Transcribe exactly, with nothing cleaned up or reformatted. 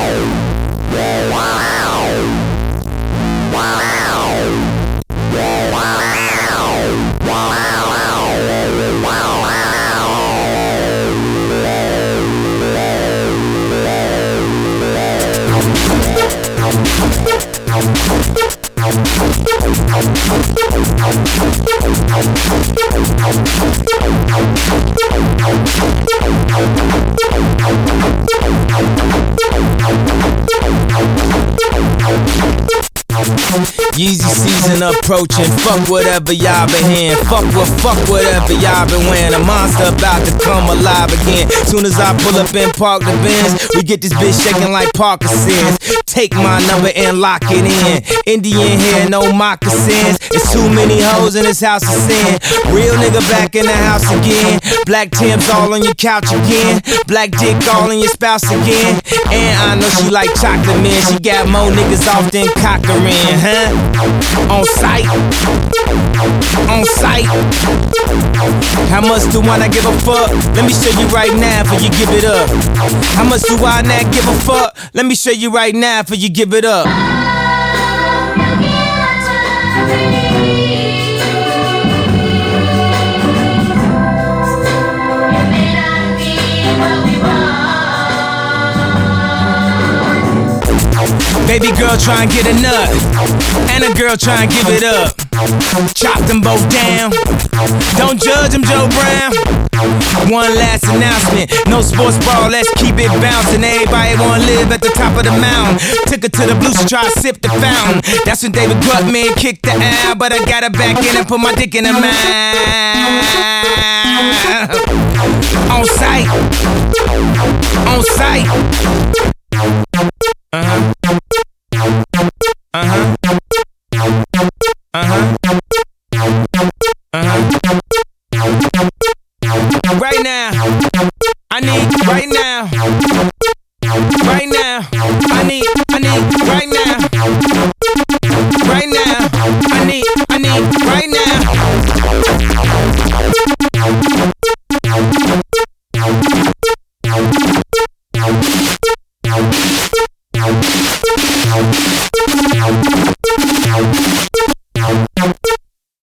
Yeezy season approaching, fuck whatever y'all been hearing. Fuck what, fuck whatever y'all been wearing. A monster about to come alive again. Soon as I pull up and park the Benz, we get this bitch shaking like Parkinson's. Take my number and lock it in. Indian hair, no moccasins. It's too many hoes in this house of sin. Real nigga back in the house again. Black Tim's all on your couch again. Black dick all in your spouse again. And I know she like chocolate, man. She got more niggas off than Cochran, huh? On sight, on sight. How much do I not give a fuck? Let me show you right now before you give it up. How much do I not give a fuck? Let me show you right now before you give it up. Baby girl try and get a nut, and a girl try and give it up. Chop them both down. Don't judge them, Joe Brown. One last announcement, no sports ball, let's keep it bouncing. Everybody wanna live at the top of the mountain. Took her to the blues to try to sip the fountain. That's when David Gutman kicked the out, but I got her back in and put my dick in her mouth. On sight, on sight. Uh-huh. Uh-huh. Uh-huh. Uh-huh. Right now, I need right now. Right now, I need, I need right now.